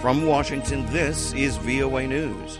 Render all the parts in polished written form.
From Washington, this is VOA News.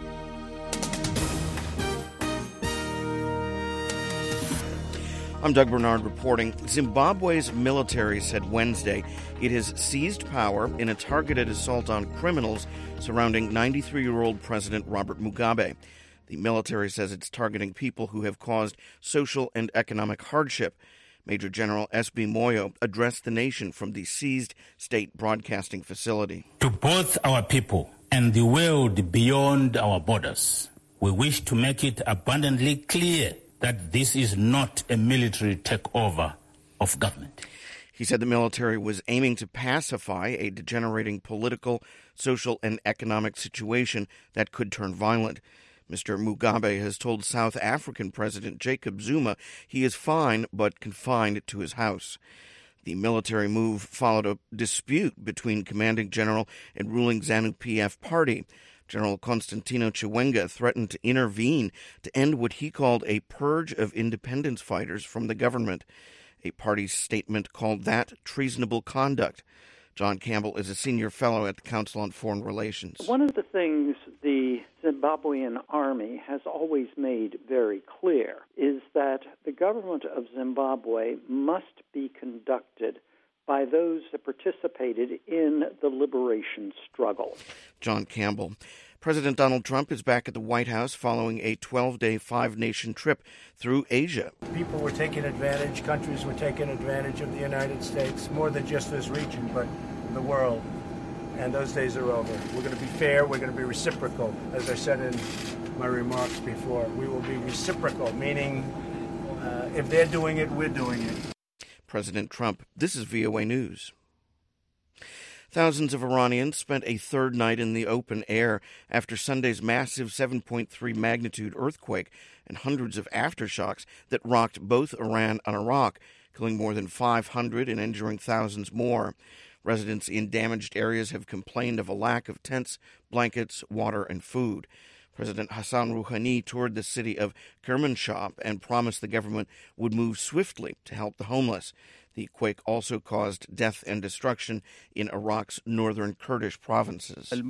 I'm Doug Bernard reporting. Zimbabwe's military said Wednesday it has seized power in a targeted assault on criminals surrounding 93-year-old President Robert Mugabe. The military says it's targeting people who have caused social and economic hardship. Major General S.B. Moyo addressed the nation from the seized state broadcasting facility. To both our people and the world beyond our borders, we wish to make it abundantly clear that this is not a military takeover of government. He said the military was aiming to pacify a degenerating political, social, and economic situation that could turn violent. Mr. Mugabe has told South African President Jacob Zuma he is fine but confined to his house. The military move followed a dispute between commanding general and ruling ZANU-PF party. General Constantino Chiwenga threatened to intervene to end what he called a purge of independence fighters from the government. A party statement called that treasonable conduct. John Campbell is a senior fellow at the Council on Foreign Relations. One of the things the Zimbabwean army has always made very clear is that the government of Zimbabwe must be conducted by those that participated in the liberation struggle. John Campbell. President Donald Trump is back at the White House following a 12-day, five-nation trip through Asia. People were taking advantage, countries were taking advantage of the United States, more than just this region, but the world. And those days are over. We're going to be fair, we're going to be reciprocal. As I said in my remarks before, we will be reciprocal, meaning if they're doing it, we're doing it. President Trump. This is VOA News. Thousands of Iranians spent a third night in the open air after Sunday's massive 7.3 magnitude earthquake and hundreds of aftershocks that rocked both Iran and Iraq, killing more than 500 and injuring thousands more. Residents in damaged areas have complained of a lack of tents, blankets, water, and food. President Hassan Rouhani toured the city of Kermanshah and promised the government would move swiftly to help the homeless. The quake also caused death and destruction in Iraq's northern Kurdish provinces. The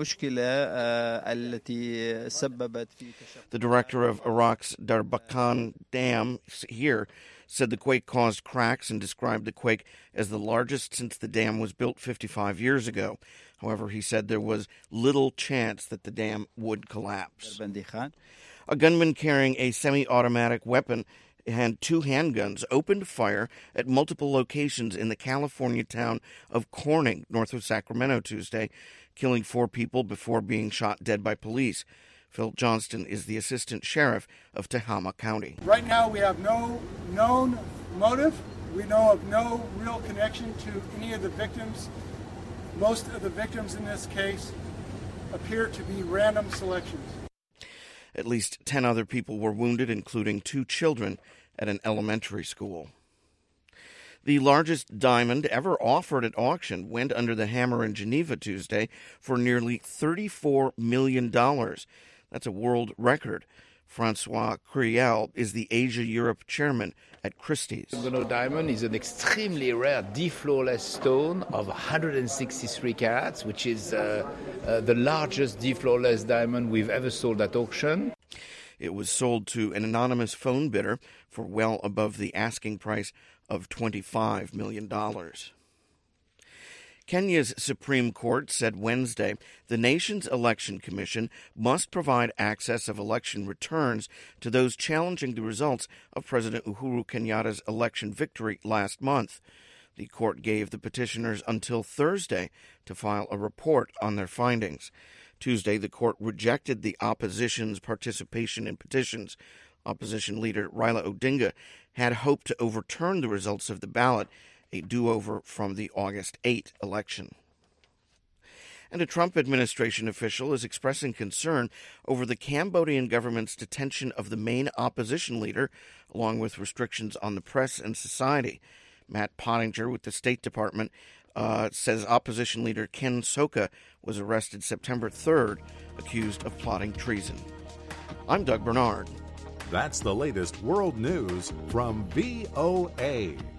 director of Iraq's Darbakan Dam here said the quake caused cracks and described the quake as the largest since the dam was built 55 years ago. However, he said there was little chance that the dam would collapse. A gunman carrying a semi-automatic weapon and two handguns opened fire at multiple locations in the California town of Corning, north of Sacramento, Tuesday, killing 4 people before being shot dead by police. Phil Johnston is the assistant sheriff of Tehama County. Right now we have no known motive. We know of no real connection to any of the victims. Most of the victims in this case appear to be random selections. At least 10 other people were wounded, including 2 children at an elementary school. The largest diamond ever offered at auction went under the hammer in Geneva Tuesday for nearly $34 million. That's a world record. Francois Curiel is the Asia-Europe chairman at Christie's. The Gounod diamond is an extremely rare deflawless stone of 163 carats, which is the largest deflawless diamond we've ever sold at auction. It was sold to an anonymous phone bidder for well above the asking price of $25 million. Kenya's Supreme Court said Wednesday the nation's election commission must provide access of election returns to those challenging the results of President Uhuru Kenyatta's election victory last month. The court gave the petitioners until Thursday to file a report on their findings. Tuesday, the court rejected the opposition's participation in petitions. Opposition leader Raila Odinga had hoped to overturn the results of the ballot, a do-over from the August 8 election. And a Trump administration official is expressing concern over the Cambodian government's detention of the main opposition leader, along with restrictions on the press and society. Matt Pottinger with the State Department says opposition leader Ken Sokha was arrested September 3rd, accused of plotting treason. I'm Doug Bernard. That's the latest world news from VOA.